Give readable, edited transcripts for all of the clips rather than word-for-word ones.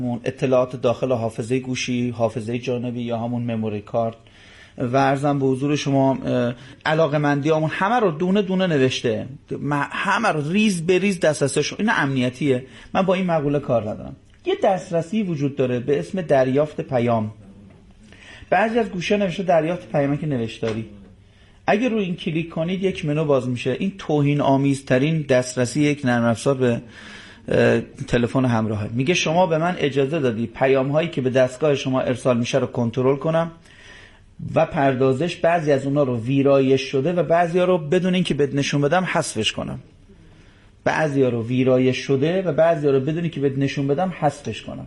اطلاعات داخل حافظه گوشی، حافظه جانبی یا همون مموری کارت و عرضم به حضور شما علاقه‌مندیامون همه رو دونه دونه نوشته، همه رو ریز به ریز دسترسیش. این امنیتیه. من با این مقوله کار ندارم. یه دسترسی وجود داره به اسم دریافت پیام. بعضی از گوشی‌ها نوشته دریافت پیام که نوشتاری. اگه روی این کلیک کنید یک منو باز میشه. این توهین آمیزترین دسترسی یک نرم افزار به تلفن همراهه. میگه شما به من اجازه دادی پیام هایی که به دستگاه شما ارسال میشه رو کنترل کنم و پردازش بعضی از اونا رو ویرایش شده و بعضی ها رو بدون اینکه بهت نشون بدم حذفش کنم. بعضی ها رو ویرایش شده و بعضی ها رو بدون اینکه بهت نشون بدم حذفش کنم.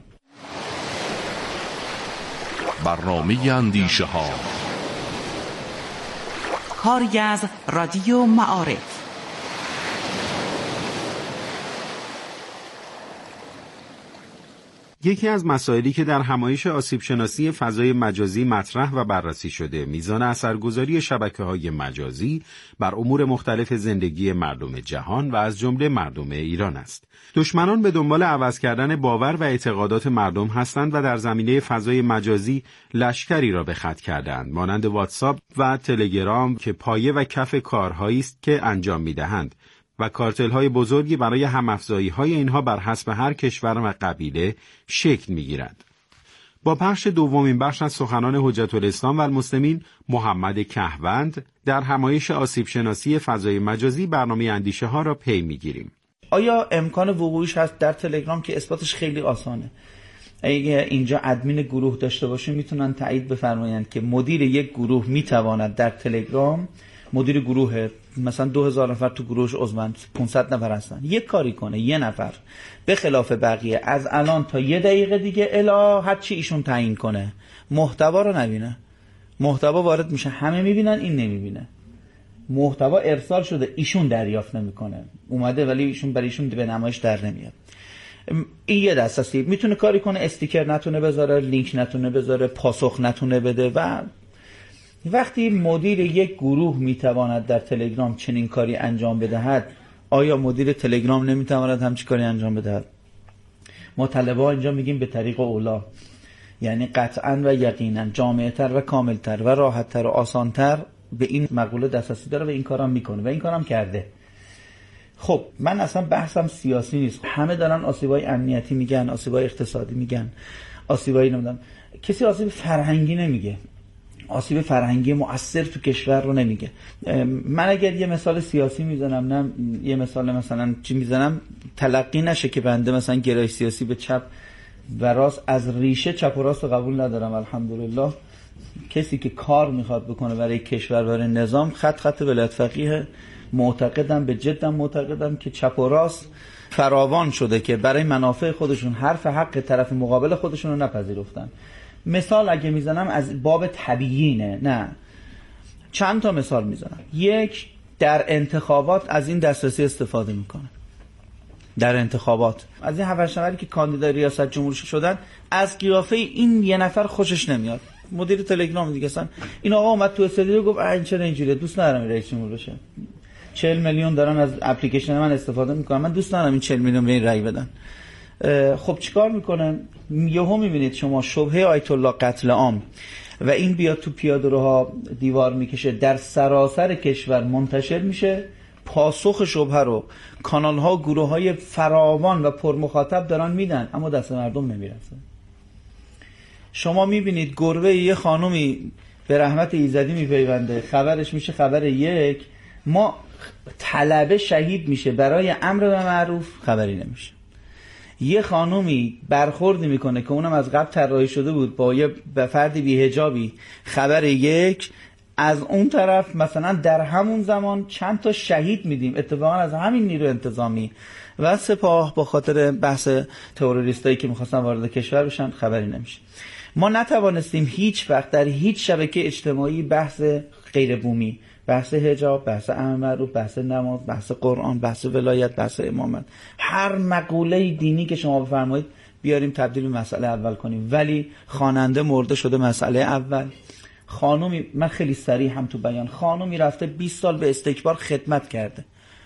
برنامه اندیشه ها، کاری از رادیو معارف. یکی از مسائلی که در همایش آسیب شناسی فضای مجازی مطرح و بررسی شده، میزان اثرگذاری شبکه‌های مجازی بر امور مختلف زندگی مردم جهان و از جمله مردم ایران است. دشمنان به دنبال عوض کردن باور و اعتقادات مردم هستند و در زمینه فضای مجازی لشکری را به خط کردند، مانند واتساپ و تلگرام که پایه و کف کارهایی است که انجام می‌دهند و کارتل‌های بزرگی برای هم‌افزایی‌های اینها بر حسب هر کشور و قبیله شکل می‌گیرد. با پخش دومین بخش از سخنان حجت الاسلام و المسلمین محمد کهوند در همایش آسیب شناسی فضای مجازی برنامه اندیشه ها را پی می‌گیریم. آیا امکان وقوعش هست در تلگرام؟ که اثباتش خیلی آسانه. اگه اینجا ادمین گروه داشته باشیم میتونن تایید بفرمایند که مدیر یک گروه میتواند در تلگرام، مدیر گروه مثلا 2000 نفر تو گروهش عضوند، 500 نفر هستن، یک کاری کنه یه نفر به خلاف بقیه از الان تا یه دقیقه دیگه الا هر چی ایشون تعیین کنه محتوا رو نبینه. محتوا وارد میشه، همه میبینن، این نمیبینه. محتوا ارسال شده، ایشون دریافت نمیکنه، اومده ولی ایشون برای ایشون به نمایش در نمیاد. این یه دسترسی. میتونه کاری کنه استیکر نتونه بذاره، لینک نتونه بذاره، پاسخ نتونه بده. و وقتی مدیر یک گروه میتواند در تلگرام چنین کاری انجام بدهد، آیا مدیر تلگرام نمیتواند همچین کاری انجام بدهد؟ ما طلبه اینجا میگیم به طریق اولا، یعنی قطعا و یقینا جامع‌تر و کاملتر و راحتتر و آسانتر به این مقوله دسترسی داره و این کارم میکنه و این کارم کرده. خب من اصلا بحثم سیاسی نیست. همه دارن آسیبای امنیتی میگن، آسیبای اقتصادی میگن، آسیبای نمیدونم. کسی آسیب فرهنگی نمیگه، آسیب فرهنگی مؤثر تو کشور رو نمیگه. من اگر یه مثال سیاسی میزنم، نه یه مثال مثلا چی میزنم، تلقی نشه که بنده مثلا گرایش سیاسی به چپ و راست، از ریشه چپ و راست قبول ندارم. الحمدلله کسی که کار میخواد بکنه برای کشور، برای نظام، خط ولایت فقیه، معتقدم، به جدم معتقدم که چپ و راست فراوان شده که برای منافع خودشون حرف حق طرف مقابل خودشون رو نپذیرفتن. مثال اگه میزنم از باب تبیینه، نه چند تا مثال میزنم. یک، در انتخابات از این دسترسی استفاده میکنه. در انتخابات از این 7 نفری که کاندیدای ریاست جمهوری شدن، از قیافه این یه نفر خوشش نمیاد. مدیر تلگرام دیگه اصلا این آقا اومد تو استودیو گفت این چرا اینجوریه، دوست ندارم رئیس جمهور بشه. 40 میلیون دارن از اپلیکیشن من استفاده میکنن، من دوست ندارم این 40 میلیون به این رأی بدن. خب چیکار میکنن؟ یهو میبینید شما شبهه آیت الله قتل عام و این بیاد تو پیاده‌روها دیوار میکشه، در سراسر کشور منتشر میشه. پاسخ شبهه رو کانال ها و گروه های فراوان و پرمخاطب دارن میدن، اما دست مردم نمیرسه. شما میبینید گربه یه خانومی به رحمت ایزدی میپیونده، خبرش میشه خبر یک، ما طلبه شهید میشه برای امر به معروف، خبری نمیشه. یه خانومی برخوردی میکنه که اونم از قبل طراحی شده بود با یه فردی بی‌حجابی، خبر یک. از اون طرف مثلا در همون زمان چند تا شهید میدیم اتفاقا از همین نیرو انتظامی و سپاه با خاطر بحث تروریستایی که میخواستن وارد کشور بشن، خبری نمیشه. ما نتوانستیم هیچ وقت در هیچ شبکه اجتماعی بحث غیر بومی، بحث حجاب، بحث امر معروف، بحث نماز، بحث قرآن، بحث ولایت، بحث امامت، هر مقوله دینی که شما بفرمایید بیاریم تبدیل به مسئله اول کنیم. ولی خواننده مرده شده مسئله اول. خانومی، من خیلی صریح هم تو بیان، خانومی رفته 20 سال به استکبار خدمت کرده،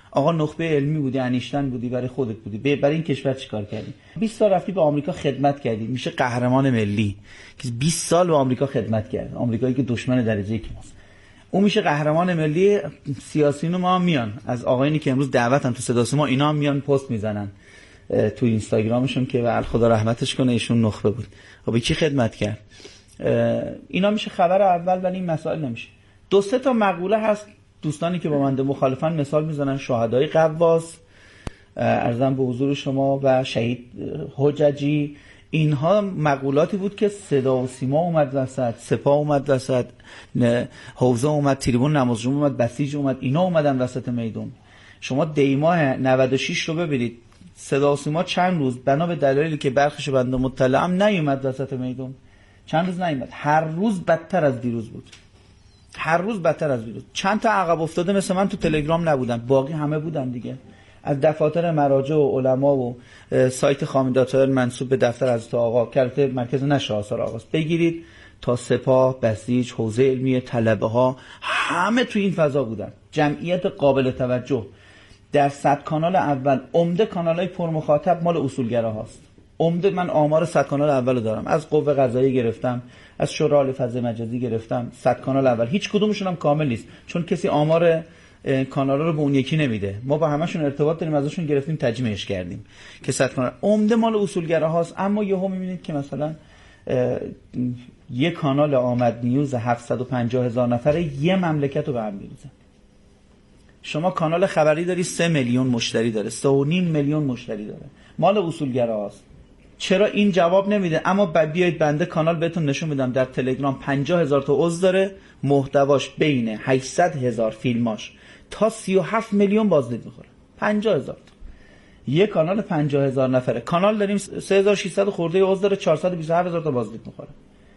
آقا نخبه علمی بودی، انیشتن بودی، برای خودت بودی، برای این کشور چیکار کردی؟ 20 سال رفتی به آمریکا خدمت کردی، میشه قهرمان ملی که 20 سال به آمریکا خدمت کرد، آمریکایی که دشمن درجه یک ماست. اون میشه قهرمان ملی. سیاسیون ما هم میان، از آقایونی که امروز دعوتن تو صدا سیما، اینا هم میان پست میزنن تو اینستاگرامشون که به خدا رحمتش کنه ایشون نخبه بود. خب به کی خدمت کرد؟ اینا میشه خبر اول، ولی این مسائل نمیشه. 2-3 تا مقوله هست دوستانی که با من مخالفن مثال میزنن، شهدای قواس، عرضم به حضور شما، و شهید حججی. اینها مقولاتی بود که صدا و سیما اومد وسط، سپاه اومد وسط، حوزه اومد، تریبون نمازجوم اومد، بسیج اومد، اینا اومدن وسط میدون. شما دیماه 96 رو ببینید، صدا و سیما چند روز بنا به دلایلی که برخیش بنده مطلعم نیومد وسط میدون، چند روز نیومد، هر روز بدتر از دیروز بود، هر روز بدتر از دیروز. چند تا عقب افتاده مثل من تو تلگرام نبودن، باقی همه بودن دیگه، از دفاتر مراجع و علما و سایت خامدات‌های منسوب به دفتر حضرت آقا، که مرکز نشر آثار آقاست، بگیرید تا سپاه، بسیج، حوزه علمی، طلبه ها، همه تو این فضا بودن. جمعیت قابل توجه. در 100 کانال اول عمده کانالای پر مخاطب مال اصولگرا هاست. عمده، من آمار 100 کانال اولو دارم، از قوه قضاییه گرفتم، از شورای فضای مجازی گرفتم، 100 کانال اول هیچ کدومشون هم کامل نیست، چون کسی آمار کانالا رو به اون یکی نمیده. ما با همشون ارتباط داریم، ازشون گرفتیم، تجمیعش کردیم که 100 کانال عمده مال اصولگرا هاست. اما یهو میبینید که مثلا یک کانال آمد نیوز 750,000 نفره یه مملکت رو به هم میریزه. شما کانال خبری داری 3 میلیون مشتری داره، 3.5 میلیون مشتری داره، مال اصولگرا هاست. چرا این جواب نمیده؟ اما بیایید بنده کانال بهتون نشون میدم، در تلگرام 50,000 تا عضو داره، محتواش بین 800,000 فیلماش تا 37 میلیون بازدید میخوره. 50,000 تا یه کانال 50,000 نفره. کانال داریم 3600 خورده عضو داره، 427,000 تا بازدید میخوره.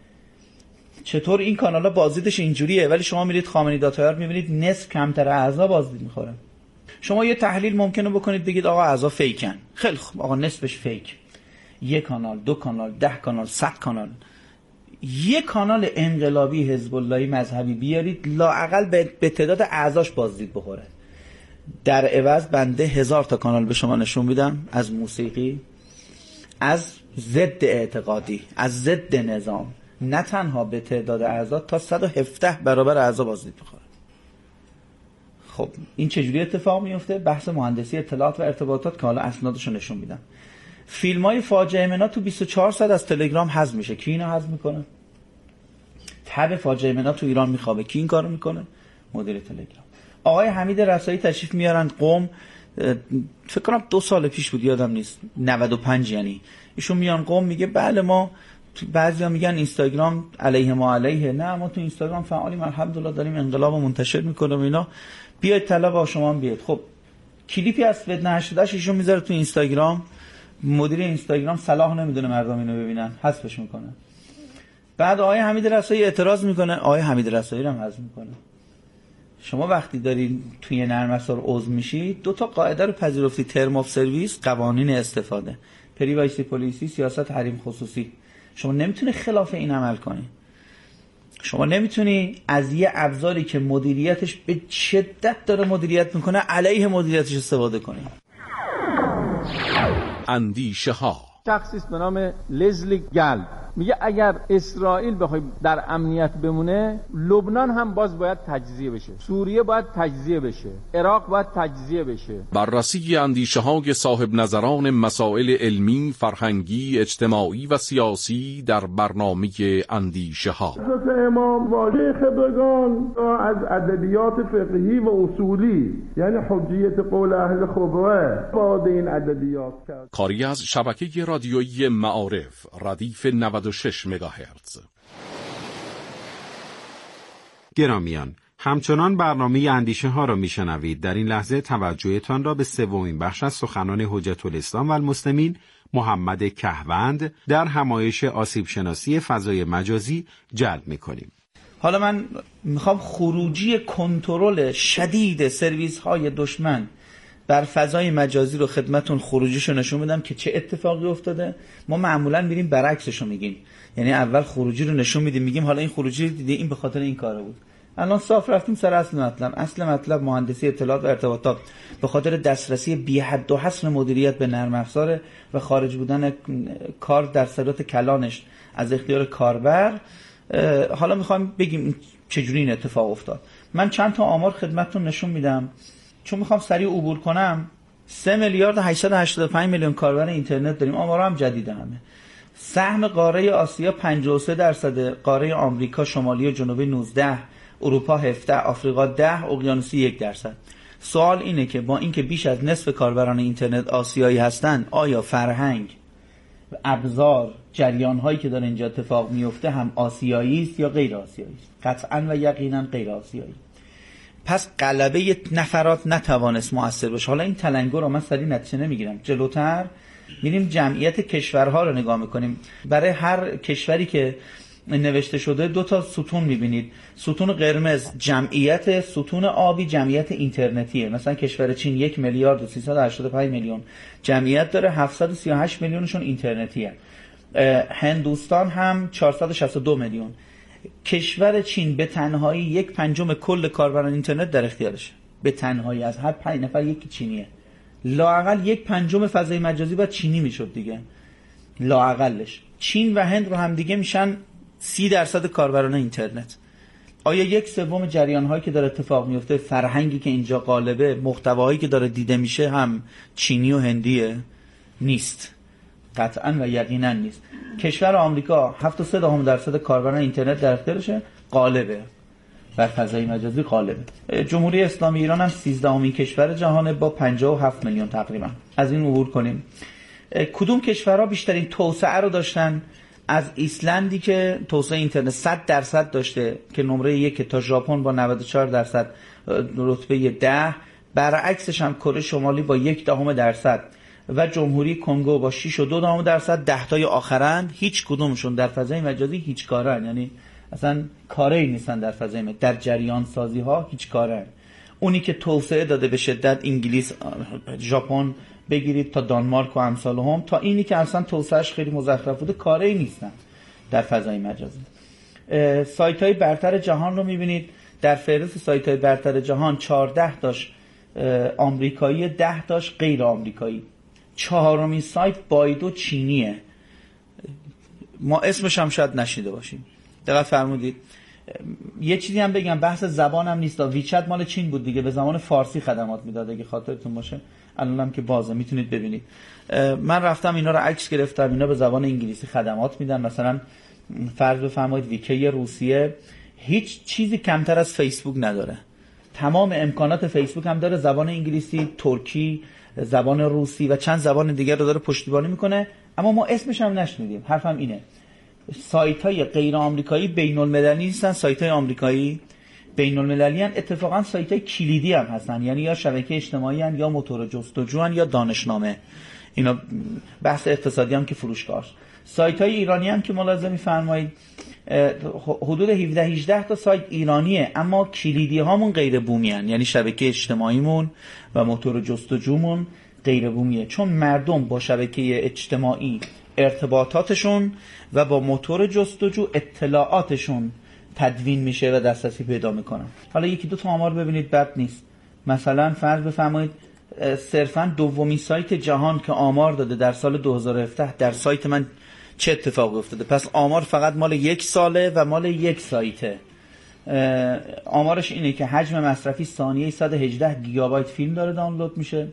چطور این کانالا بازدیدش اینجوریه؟ ولی شما میرید خامنه‌ای داتایار میبینید نصف کمتر اعضا بازدید میخوره. شما یه تحلیل ممکنه بکنید بگید آقا اعضا فیکن. خیلی خوب، آقا نصفش فیک. یک کانال، 2 کانال، 10 کانال، 100 کانال، یک کانال انقلابی حزب اللهی مذهبی بیارید، لااقل به تعداد اعضاش بازدید بخوره. در عوض بنده 1000 تا کانال به شما نشون میدم، از موسیقی، از ضد اعتقادی، از ضد نظام، نه تنها به تعداد اعضا، تا 117 برابر اعضا بازدید بخوره. خب این چجوری اتفاق میفته؟ بحث مهندسی اطلاعات و ارتباطات که حالا اسنادش رو نشون میدم. فیلمای فاجعه منا تو 24 ساعت از تلگرام حذف میشه. کی اینو حذف میکنه؟ تب فاجعه منا تو ایران میخوابه. کی این کارو میکنه؟ مدیر تلگرام. آقای حمید رسایی تشریف میارن قم، فکر کنم 2 سال پیش بود، یادم نیست، 95 یعنی. ایشون میان قم، میگه بله ما، بعضیا میگن اینستاگرام علیه ما علیه، نه ما تو اینستاگرام فعالیم الحمدلله، داریم انقلاب منتشر میکنیم اینا، بیاید طلب با شما هم بیاید. خب کلیپی از فتنه 88 ایشون میذاره تو اینستاگرام، مدیر اینستاگرام صلاح نمیدونه مردم اینو ببینن، حذفش میکنه. بعد آقای حمید رسایی اعتراض میکنه، آقای حمید رسایی رو هم حذف میکنه. شما وقتی دارین توی نرم افزار عضو میشی، 2 تا قاعده رو پذیرفتی، ترم اف سرویس، قوانین استفاده، پریوایسی پالیسی، سیاست حریم خصوصی. شما نمیتونی خلاف این عمل کنی. شما نمیتونی از یه ابزاری که مدیریتش به شدت داره مدیریت میکنه علیه مدیریتش استفاده کنی. اندیشه ها. شخصی به نام لزلی گلب میگه اگر اسرائیل بخوای در امنیت بمونه، لبنان هم باز باید تجزیه بشه، سوریه باید تجزیه بشه، عراق باید تجزیه بشه. بررسی اندیشه های صاحب نظران مسائل علمی، فرهنگی، اجتماعی و سیاسی در برنامه اندیشه ها. حضرت امام واژه خبرگان از ادبیات فقهی و اصولی، یعنی حجیت قول اهل خبره، وارد این ادبیات کرد. کاری از شبکه رادیویی معارف، ردیف 96 مگاهرتز. گرامیان، همچنان برنامه اندیشه ها را میشنوید. در این لحظه توجهتان را به 3مین بخش از سخنان حجت الاسلام و المسلمین محمد کهوند در همایش آسیب شناسی فضای مجازی جلب میکنیم. حالا من میخوام خروجی کنترل شدید سرویس های دشمن بر فضای مجازی رو خدمتون خروجیشو نشون بدم که چه اتفاقی افتاده. ما معمولا میریم برعکسشو میگیم، یعنی اول خروجی رو نشون میدیم، میگیم حالا این خروجی رو دیدی، این به خاطر این کاره بود. الان صاف رفتیم سر اصل مطلب مهندسی اطلاعات و ارتباطات به خاطر دسترسی بی حد و حصر مدیریت به نرم افزار و خارج بودن کار در صورت کلانش از اختیار کاربر. حالا میخوایم بگیم چجوری این اتفاق افتاد. من چند تا آمار خدمتتون نشون میدم چون میخوام سریع عبور کنم. 3 میلیارد 885 میلیون کاربر اینترنت داریم. آمارا هم جدیده همه. سهم قاره آسیا 53%، قاره آمریکا شمالی و جنوبی 19%، اروپا 17%، آفریقا 10%، اقیانوسی 1%. سوال اینه که با اینکه بیش از نصف کاربران اینترنت آسیایی هستن، آیا فرهنگ، ابزار، جریان‌هایی که داره اینجا اتفاق میفته هم آسیایی است یا غیر آسیایی است؟ قطعاً و یقیناً غیر آسیایی. پس غلبه نفرات نتوانست مؤثر باشه. حالا این تلنگر رو من سریع نتیجه نمیگیرم. جلوتر میریم جمعیت کشورها رو نگاه میکنیم. برای هر کشوری که نوشته شده 2 تا ستون میبینید. ستون قرمز جمعیت، ستون آبی جمعیت اینترنتیه. مثلا کشور چین 1 میلیارد و 385 میلیون جمعیت داره، 738 میلیونشون اینترنتیه. هندوستان هم 462 میلیون. کشور چین به تنهایی 1/5 کل کاربران اینترنت در اختیارشه. به تنهایی از هر 5 نفر یکی چینیه. لااقل 1/5 فضای مجازی باید چینی میشد دیگه. لااقلش. چین و هند رو هم دیگه میشن 30% کاربران اینترنت. آیا 1/3 جریان‌هایی که داره اتفاق میفته، فرهنگی که اینجا غالبه، محتواهایی که داره دیده میشه هم چینی و هندیه؟ نیست. قطعاً و یقیناً نیست. کشور آمریکا 7.3% کاربران اینترنت در اختیارشه، غالبه. بر فضای مجازی غالبه. جمهوری اسلامی ایران هم 13مین کشور جهانه با 57 میلیون تقریبا. از این عبور کنیم. کدوم کشورها بیشترین توسعه رو داشتن؟ از ایسلندی که توسعه اینترنت 100% داشته که نمره 1، تا ژاپن با 94% رتبه 10، برعکسش هم کره شمالی با 0.1% و جمهوری کنگو با 6.2%. 10 تای آخرند هیچ کدومشون در فضای مجازی هیچ کارن، یعنی اصلا کاری نیستن در فضای مجازی، در جریان سازی ها هیچ کارن. اونی که توسعه داده به شدت انگلیس، ژاپن بگیرید تا دانمارک و امثال هم، تا اینی که اصلا توسعهش خیلی مزخرف بوده کاری نیستن در فضای مجازی. سایت های برتر جهان رو میبینید. در فهرست سایت های برتر جهان 14 تاش آمریکایی، 10 تاش غیر آمریکایی. 4مین سایت بایدو چینیه. ما اسمش هم شاید نشیده باشیم. دقت فرمودید. یه چیزی هم بگم، بحث زبانم نیست. ویچت مال چین بود دیگه، به زبان فارسی خدمات میداد اگه خاطرتون باشه. الانم که بازه میتونید ببینید. من رفتم اینا رو عکس گرفتم. اینا به زبان انگلیسی خدمات میدن. مثلا فرض بفرمایید ویکی روسیه هیچ چیزی کمتر از فیسبوک نداره. تمام امکانات فیسبوک هم داره. زبان انگلیسی، ترکی، زبان روسی و چند زبان دیگر رو داره پشتیبانی میکنه، اما ما اسمش هم نشنیدیم. حرفم اینه. سایت‌های غیر آمریکایی بین‌المللی نیستن. سایت‌های آمریکایی بین‌المللی ان. اتفاقا سایت‌های کلیدی هم هستن، یعنی یا شبکه اجتماعی ان، یا موتور جستجو ان، یا دانشنامه. اینا بحث اقتصادی هم که فروشگاه. سایت‌های ایرانی هم که ملاحظه می‌فرمایید حدود 17-18 تا سایت ایرانیه، اما کلیدی هامون غیر بومی ان، یعنی شبکه اجتماعیمون و موتور جستجومون غیر بومیه. چون مردم با شبکه اجتماعی ارتباطاتشون و با موتور جستجو اطلاعاتشون تدوین میشه و دسترسی پیدا میکنن. حالا 1-2 تا آمار ببینید، بد نیست. مثلا فرض بفرمایید صرفا 2مین سایت جهان که آمار داده در سال 2017 در سایت من چه اتفاقی افتاده. پس آمار فقط مال 1 ساله و مال 1 سایته. آمارش اینه که حجم مصرفی ثانیه‌ای 118 گیگابایت فیلم داره دانلود میشه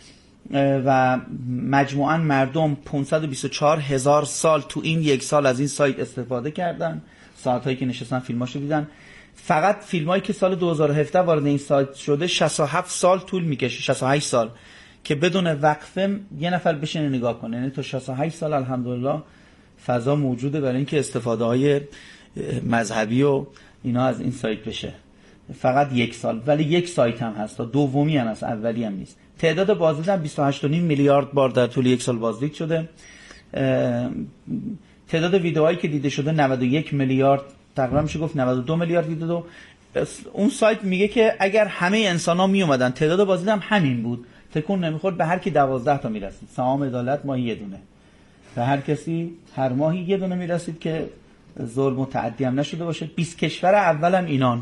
و مجموعاً مردم 524,000 سال تو این 1 سال از این سایت استفاده کردن. ساعتایی که نشستن فیلماشو دیدن. فقط فیلمایی که سال 2017 وارد این سایت شده 67 سال طول میکشه، 68 سال که بدون وقفه یه نفر بشینه نگاه کنه. یعنی تا 68 سال الحمدلله فضا موجوده برای اینکه استفاده های مذهبی و اینا از این سایت بشه. فقط 1 سال، ولی 1 سایت هم هست، دومی هم هست، اولی هم نیست. تعداد بازدید هم 28.5 میلیارد بار در طول 1 سال بازدید شده. تعداد ویدئوهایی که دیده شده 91 میلیارد، تقریبا میشه گفت 92 میلیارد دیده. اون سایت میگه که اگر همه انسان‌ها می اومدن تعداد بازدید هم همین بود، تکون نمیخورد، به هر کی 12 تا میرسید. سهام عدالت ماهی 1 دونه، به هر کسی هر ماهی 1 دونه میرسید که ظلم و تعدی هم نشده باشه. 20 کشور اولم اینان.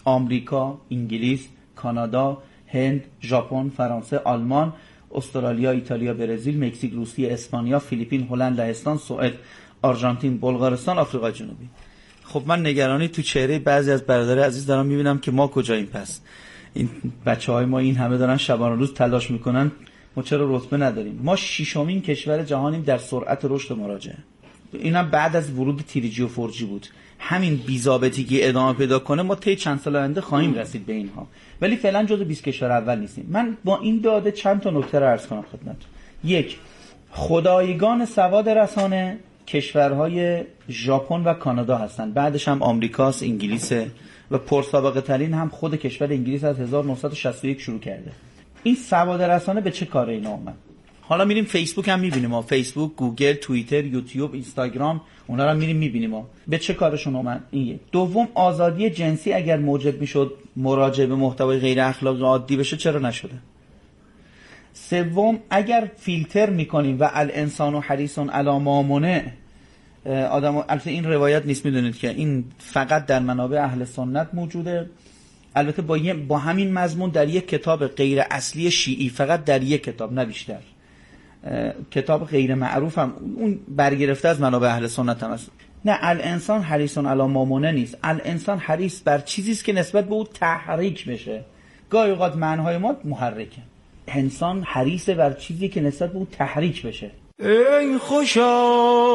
آمریکا، انگلیس، کانادا، هند، ژاپن، فرانسه، آلمان، استرالیا، ایتالیا، برزیل، مکزیک، روسیه، اسپانیا، فیلیپین، هلند، لهستان، سوئد، آرژانتین، بلغارستان، آفریقای جنوبی. خب من نگرانی تو چهره بعضی از برادرای عزیز دارم میبینم که ما کجاییم. پس این بچهای ما این همه دارن شبانه روز تلاش میکنن، ما چرا رتبه نداریم؟ ما ششمین کشور جهانیم در سرعت رشد مراجعه. اینم بعد از ورود 3G و 4G بود. همین بی‌ضابطگی که ادامه پیدا کنه ما طی چند سال آینده خواهیم رسید به اینها، ولی فعلا جزو 20 کشور اول نیستیم. من با این داده چند تا نکته رو عرض کنم خدمتتون. یک، خدایگان سواد رسانه کشورهای ژاپن و کانادا هستند، بعدش هم آمریکاست، انگلیس و پرسابقه ترین هم خود کشور انگلیس از 1961 شروع کرده. این سواد رسانه به چه کاره اینا اومد؟ حالا میریم فیسبوک هم میبینیم ما، فیسبوک، گوگل، توییتر، یوتیوب، اینستاگرام، اونا رو میریم میبینیم ما. به چه کارشون اومد؟ این یک. دوم، آزادی جنسی اگر موجب میشد مراجعه به محتوای غیر اخلاقی عادی بشه چرا نشده؟ سوم، اگر فیلتر میکنیم و الانسان حریص علی ما منع آدم، البته این روایت نیست، میدونید که این فقط در منابع اهل سنت موجوده، البته با همین مضمون در یک کتاب غیر اصلی شیعی، فقط در یک کتاب نه بیشتر، کتاب غیر معروف هم اون برگرفته از منابع اهل سنت هم است. نه، الانسان حریص علی ما منع نیست، الانسان حریص بر چیزی است که نسبت به او تحریک بشه. گاهی اوقات معناهای ما محرکه. انسان حریص بر چیزی که نسبت به او تحریک بشه. ای خوشا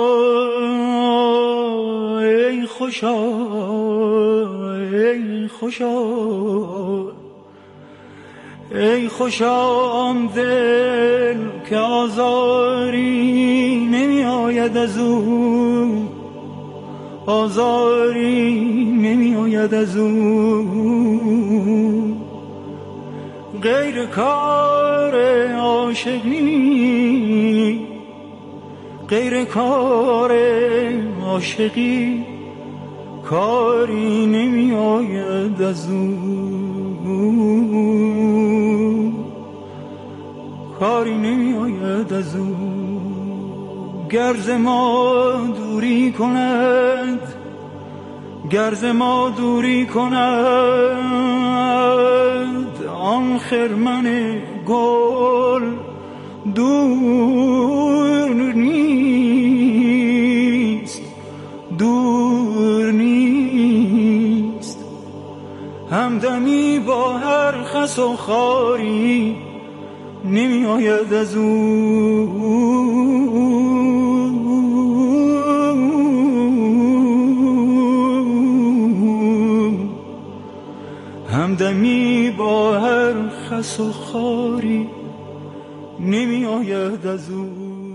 ای خوشا ای خوشا ای خوشا آن دل که آزاری نمی آید از او، آزاری نمی آید از او، غیر کار عاشقی، غیر کار عاشقی کاری نمی آید از او، کاری نمی آید از او. گرز ما دوری کند، گرز ما دوری کند آن خرمن گل دور نیست، دور نیست. همدمی با هر خس و خاری نمی آید از او، همدمی با هر خس و خاری نمی آید از او.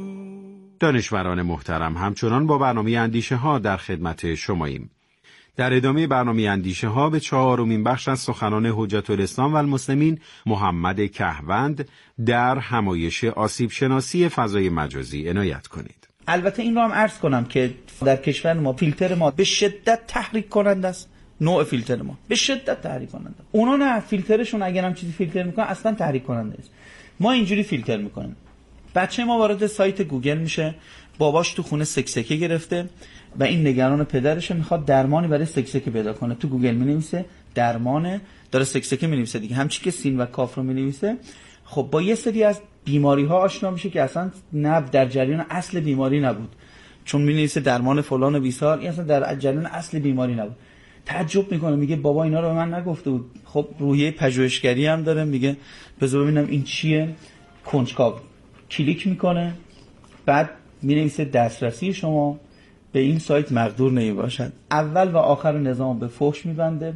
دانشوران محترم، همچنان با برنامه اندیشه ها در خدمت شماییم. در ادامه برنامه اندیشه ها به 4مین بخش از سخنان حجت الاسلام و المسلمین محمد کهوند در همایش آسیب شناسی فضای مجازی عنایت کنید. البته این رو هم عرض کنم که در کشور ما فیلتر ما به شدت تحریک کننده است. نوع فیلتر ما به شدت تحریک کننده. اونا نه، فیلترشون اگر هم چیزی فیلتر میکنن اصلا تحریک کننده است. ما اینجوری فیلتر میکنیم. بچه ما وارد سایت گوگل میشه، باباش تو خونه سکسکه گرفته و این نگران پدرشه، میخواد درمانی برای سکسکه پیدا کنه. تو گوگل مینویسه درمان، داره سکسکه مینویسه دیگه، همچی که سین و کاف رو مینویسه. خب با یه سری از بیماری ها آشنا میشه که اصلا نه در جریان اصل بیماری نبود، چون مینویسه درمان فلان و بیسار، این اصلا در جریان اصل بیماری نبود. تعجب میکنه، میگه بابا اینا رو به من نگفته بود. خب روحیه پژوهشگری هم داره، میگه بذار ببینم این چیه. کنجکاو کلیک میکنه، بعد مینویسه دسترسی شما به این سایت مقدور نمیباشد. اول و آخر نظام به فحش میبنده،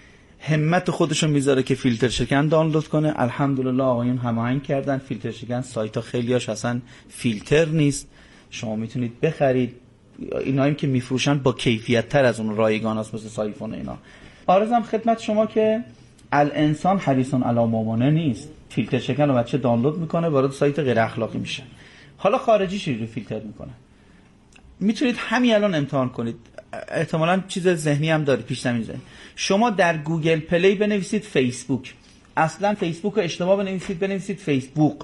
همت خودشو میذاره که فیلتر شکن دانلود کنه. الحمدلله آقایون هماهنگ کردن، فیلتر شکن سایت ها خیلیاش اصلا فیلتر نیست، شما میتونید بخرید. اینایی که میفروشن با کیفیت تر از اون رایگان هست، مثل سایفون اینا. عرضم خدمت شما که الانسان حریص علی ما منع نیست. فیلتر شکن رو بچه دانلود میکنه، وارد سایت غیر اخلاقی میشه. حالا خارجی چجوری فیلتر میکنه؟ میتونید همین الان امتحان کنید، احتمالاً چیز ذهنی هم داره، پیش زمین ذهنی. شما در گوگل پلی بنویسید فیسبوک، اصلا فیسبوک رو اشتباه بنویسید فیسبوک.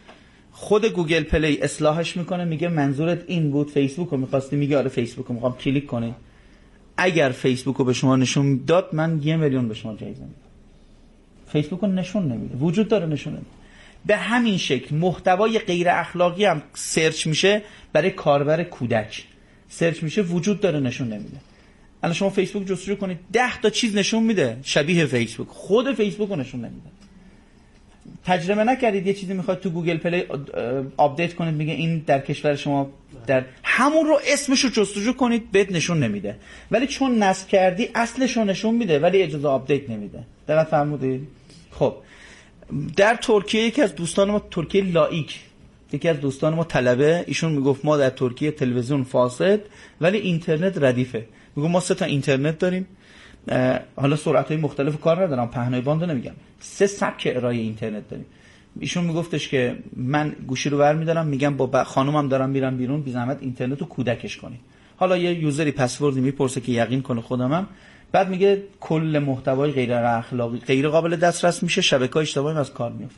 خود گوگل پلی اصلاحش میکنه، میگه منظورت این بود، فیسبوک رو میخواستی، میگه آره فیسبوک رو میخوام، کلیک کنید. اگر فیسبوک رو به شما نشون داد من 1 میلیون به شما جایزه میدم. فیسبوک رو نشون نمیده، وجود داره نشون نمیده. به همین شکل محتوای غیر اخلاقی هم سرچ میشه برای کاربر کودک، سرچ میشه وجود داره نشون نمیده. الان شما فیسبوک جستجو کنید 10 تا چیز نشون میده شبیه فیسبوک، خود فیسبوک رو نشون نمیده. تجربه نکردید یه چیزی میخواد تو گوگل پلی آپدیت کنید میگه این در کشور شما در همون رو اسمش رو جستجو کنید بهت نشون نمیده، ولی چون نصب کردی اصلش رو نشون میده ولی اجازه آپدیت نمیده. دقیق فرمودید؟ خب در ترکیه یکی از دوستان ما، ترکیه لایک، یکی از دوستان ما طلبه، ایشون میگفت ما در ترکیه تلویزیون فاسد ولی اینترنت ردیفه. میگم ما 3 تا اینترنت داریم، حالا سرعت‌های مختلف کار ندارم، پهنای باند نمیگم، 3 سبک ارائه اینترنت داریم. ایشون میگفتش که من گوشی رو برمی‌دارم میگم با خانومم دارم میرم بیرون، بی زحمت اینترنت رو کودکش کنی. حالا یه یوزری پسوردی میپرسه که یقین کنه خودمم، بعد میگه کل محتوای غیر اخلاقی غیر قابل دسترس میشه، شبکه‌های اجتماعی از کار میفته.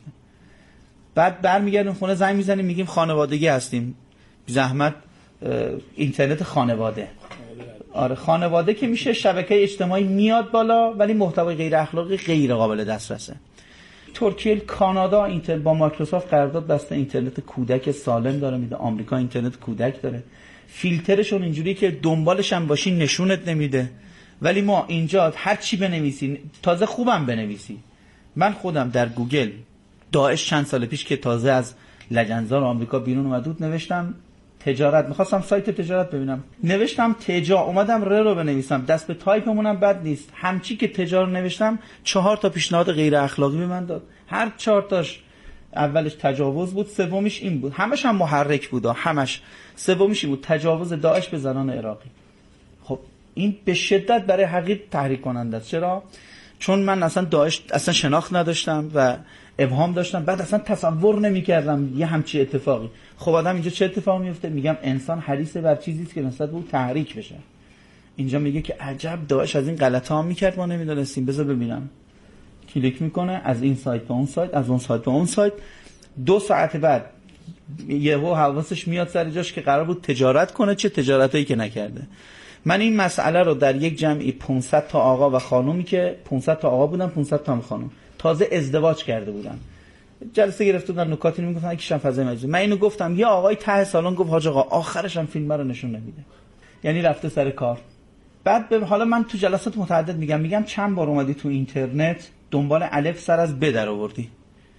بعد برمیگردیم خونه زنگ میزنیم میگیم خانوادگی هستیم، بی زحمت اینترنت خانواده. آره خانواده که میشه شبکه اجتماعی میاد بالا ولی محتوای غیر اخلاقی غیر قابل دسترسه. ترکیه، کانادا اینترنت با مایکروسافت قرارداد بسته اینترنت کودک سالم داره میده، آمریکا اینترنت کودک داره. فیلترشون اینجوری که دنبالش هم باشی نشونت نمیده، ولی ما اینجا هر چی بنویسی، تازه خوبم بنویسی. من خودم در گوگل داعش چند سال پیش که تازه از لجنزار آمریکا بیرون اومد بود نوشتم تجارت، می‌خواستم سایت تجارت ببینم، نوشتم اومدم رو بنویسم، دست به تایپمونم بد نیست، همچی که تجارت نوشتم 4 تا پیشنهاد غیر اخلاقی به من داد، هر 4 تاش اولش تجاوز بود، سومیش این بود، همش هم محرک بود، همش سومیش این بود تجاوز داعش به زنان عراقی. خب این به شدت برای حقیقت تحریک کننده است. چرا؟ چون من اصلا داعش اصلا شناخت نداشتم و ابهام داشتم، بعد اصلا تصور نمی‌کردم یه همچین اتفاقی. خب آدم اینجا چه اتفاقی میفته؟ میگم انسان حریص بر چیزی است که نسبت به اون تحریک بشه. اینجا میگه که عجب داعش از این غلطا میکرد ما نمیدونستیم، بذار ببینم. کلیک میکنه از این سایت به اون سایت، از اون سایت به اون سایت. 2 ساعت بعد یهو حواسش میاد سر جاش که قرار بود تجارت کنه، چه تجارتایی که نکرده. من این مسئله رو در یک جمعی 500 تا آقا و خانومی که 500 تا آقا بودن 500 تا هم خانم تازه ازدواج کرده بودن، جلسه گرفته بودن، نکاتی میگفتن، یکیشون فضای مجلس. من اینو گفتم، یه آقای ته سالن گفت حاج آقا آخرش هم فیلم رو نشون نمیده، یعنی رفته سر کار. بعد حالا من تو جلسات متعدد میگم چند بار اومدی تو اینترنت دنبال الف سر از ب در آوردی؟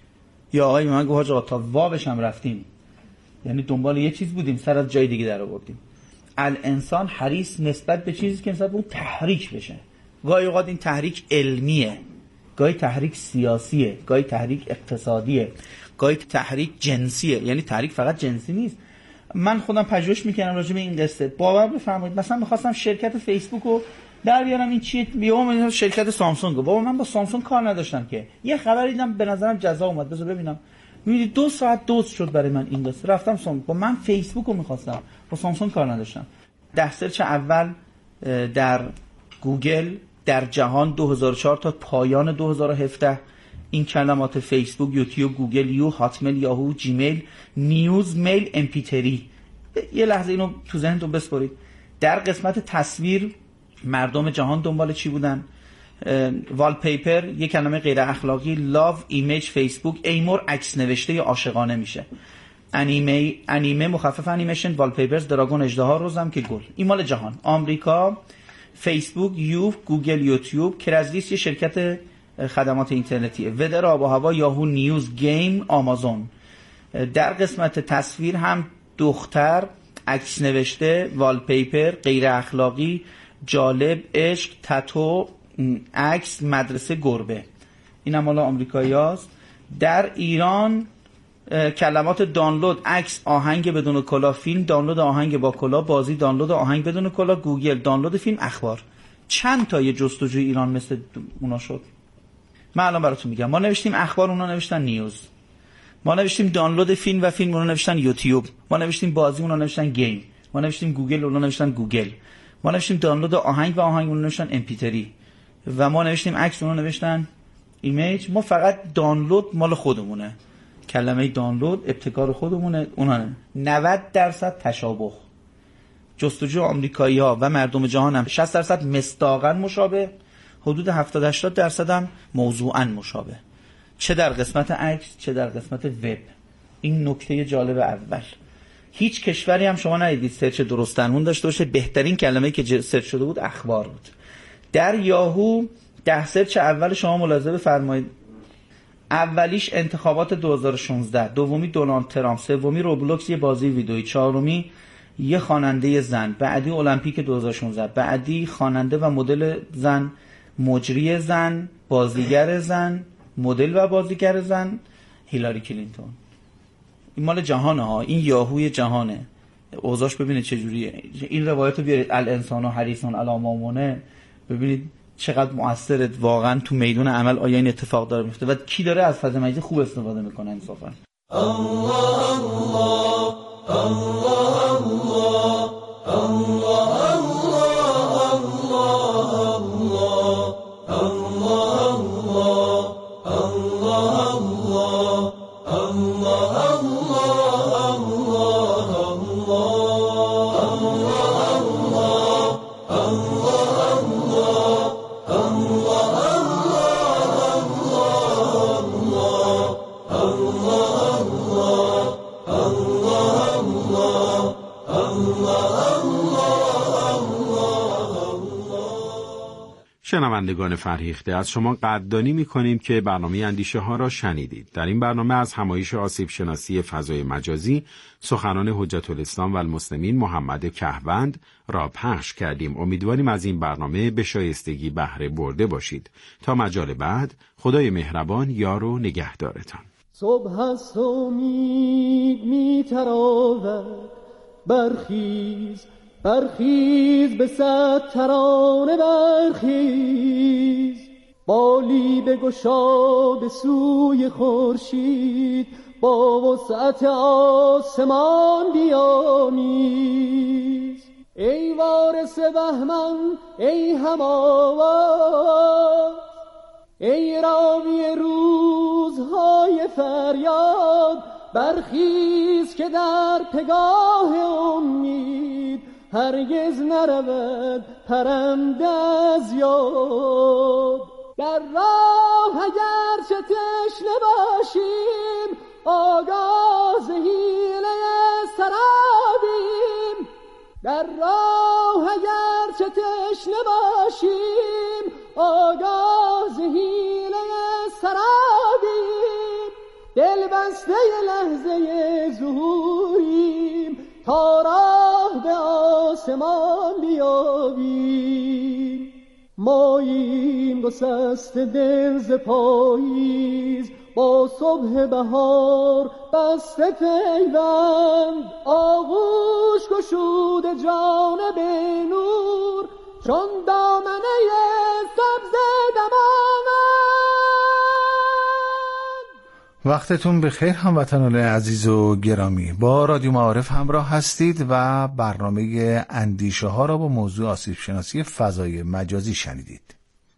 یا آقای من گفت حاج آقا تا واوش هم رفتیم، یعنی دنبال یه چیز بودیم سر از جای دیگه در آوردیم. الانسان حریص نسبت به چیزی که نسبت به اون تحریک بشه. گاهی اوقات این تحریک علمیه، گاهی تحریک سیاسیه، گاهی تحریک اقتصادیه، گاهی تحریک جنسیه. یعنی تحریک فقط جنسی نیست. من خودم پژوهش میکنم راجع به این قصه. باور بفرمایید مثلا می‌خواستم شرکت فیسبوک رو در بیارم، این چیه بیام شرکت سامسونگ، بابا من با سامسونگ کار نداشتم که. یه خبر دیدم به نظرم جزا اومد، بذار ببینم. می‌بینی 2 ساعت دوز شد برای من این قصه. رفتم سامسونگ، با من فیسبوک رو می‌خواستم، با سامسونگ کار نداشتم. در سرچ اول در گوگل در جهان 2004 تا پایان 2017 این کلمات فیسبوک، یوتیوب، گوگل، یو، هاتمیل، یاهو، جیمیل، نیوز، میل، امپی3. یه لحظه اینو تو ذهنتون بسپارید. در قسمت تصویر مردم جهان دنبال چی بودن؟ والپیپر، یه کلمه غیر اخلاقی، لاو، ایمیج، فیسبوک، ایمور عکس نوشته یا عاشقانه میشه. انیمه مخفف انیمیشن، والپیپرز، دراگون، اژدها، روزم که گل. این مال جهان. آمریکا فیسبوک، یو، گوگل، یوتیوب، کرزلیس یه شرکت خدمات اینترنتیه، ودر آب و هوا، یاهو، نیوز، گیم، آمازون. در قسمت تصویر هم دختر، عکس نوشته، والپیپر، غیر اخلاقی، جالب، عشق، تتو، عکس، مدرسه، گربه. اینم مال آمریکاییاست. در ایران کلمات دانلود، عکس، آهنگ بدون کلاه، فیلم، دانلود آهنگ با کلاه، بازی، دانلود آهنگ بدون کلاه، گوگل، دانلود فیلم، اخبار. چند تا یه جستجوی ایران مثل اونا شد. من الان براتون میگم. ما نوشتیم اخبار، اونا نوشتن نیوز. ما نوشتیم دانلود فیلم و فیلم، اونا نوشتن یوتیوب. ما نوشتیم بازی، اونا نوشتن گیم. ما نوشتیم گوگل، اونا نوشتن گوگل. ما نوشتیم دانلود آهنگ و آهنگ، اونا نوشتن MP3. و ما نوشتیم عکس، اونا نوشتن ایمیج. ما فقط دانلود مال خودمونه. کلمه دانلود ابتکار خودمونه، اونا نه. 90% تشابه. جستجو آمریکایی‌ها و مردم جهان هم 60% مصداقاً مشابه، حدود 70-80% هم موضوعاً مشابه، چه در قسمت عکس چه در قسمت وب. این نکته جالب اول. هیچ کشوری هم شما ندیدید سرچ درست درمون داشته باشه. بهترین کلمه‌ای که سرچ شده بود اخبار بود. در یاهو 10 سرچ اول شما ملاحظه بفرمایید، اولیش انتخابات 2016، دومی دونالد ترامپ، سومی روبلوکس یه بازی ویدئویی، چهارمی یه خواننده زن، بعدی المپیک 2016، بعدی خواننده و مدل زن، مجری زن، بازیگر زن، مدل و بازیگر زن، هیلاری کلینتون. این مال جهانه ها، این یاهوی جهانه. اوضاعش ببینید چجوریه. این روایت رو بیارید، الانسان و حریصون علی ما منه، ببینید چقدر مؤثره واقعا تو میدون عمل. آیا این اتفاق داره میفته و کی داره از فضای مجازی خوب استفاده میکنه انصافا؟ الله الله الله الله الله شنوندگان فرهیخته، از شما قدردانی می‌کنیم که برنامه اندیشه ها را شنیدید. در این برنامه از همایش آسیب شناسی فضای مجازی سخنان حجت الاسلام و المسلمین محمد کهوند را پخش کردیم. امیدواریم از این برنامه به شایستگی بهره برده باشید. تا مجال بعد، خدای مهربان یار و نگهدارتان. صبح است امید می‌تراود، برخیز برخیز به صد ترانه برخیز، بالی بگشا به سوی خورشید، با وسعت آسمان بیامیز. ای وارث بهمن ای هماواز، ای راوی روزهای فریاد، برخیز که در پگاه امید هرگز نرود پرنده از یاد. در راه اگر چه تشنه باشیم، آگاه حیله سرابیم. در راه اگر چه تشنه باشیم، آگاه حیله سرابیم. دل بسته لحظه ظهوریم، تا راه به آسمان بیابیم. ماییم گسسته دل ز پاییز، با صبح بهار بسته پیوند. آغوش گشوده جانب نور، چون دامنه سبز دماوند. وقتتون بخیر هموطنان عزیز و گرامی. با رادیو معارف همراه هستید و برنامه اندیشه ها را با موضوع آسیب شناسی فضای مجازی شنیدید.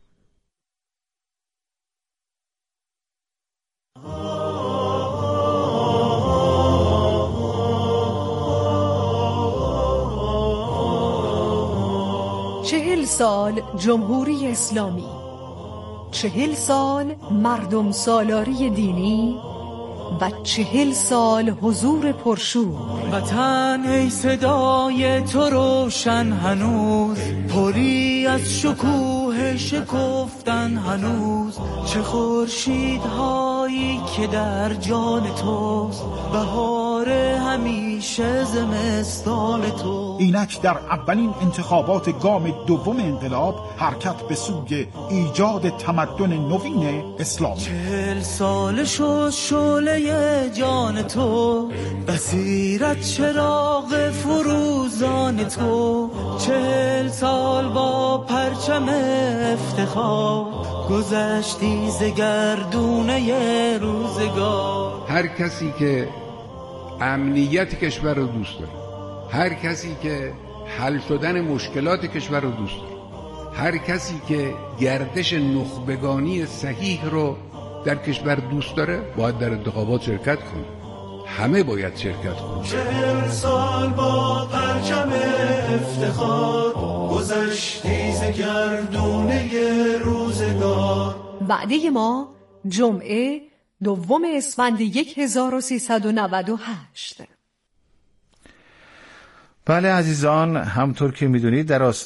چهل سال جمهوری اسلامی، 40 سال مردم سالاری دینی و 40 سال حضور پرشور. وطن ای صدای تو روشن هنوز، پری از شکوه شکفتن هنوز. چه خورشیدهایی که در جان توست، بهار همیشه زمستان تو. اینک در اولین انتخابات گام دوم انقلاب، حرکت به سوی ایجاد تمدن نوین اسلامی. 40 سال شد شعله جان تو، بصیرت چراغ فروزان تو. 40 سال با پرچم افتخار، گذشتی ز گردونه روزگار. هر کسی که امنیت کشور رو دوست داره، هر کسی که حل شدن مشکلات کشور رو دوست داره، هر کسی که گردش نخبگانی صحیح رو در کشور دوست داره، باید در انتخابات شرکت کنه. همه باید شرکت کنند. 40 سال با پرچم افتخار گذشتی ز گردونه روزگار. وعده ما جمعه 2 اسفند 1398. بله عزیزان، همطور که میدونید در